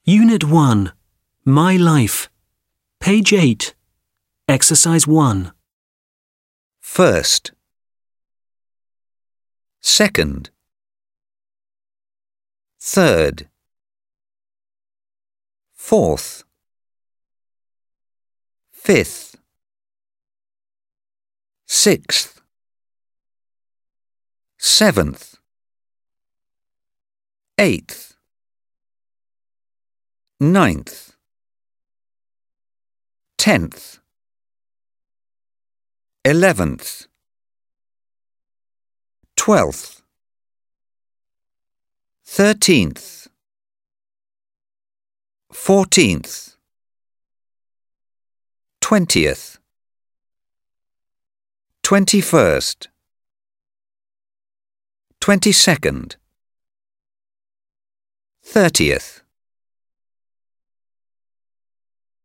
Unit 1. My Life. Page 8. Exercise 1. First. Second. Third. Fourth. Fifth. Sixth. Seventh. Eighth. Ninth. 10th. 11th. 12th. 13th. 14th. 20th. 21st. 22nd. 30th.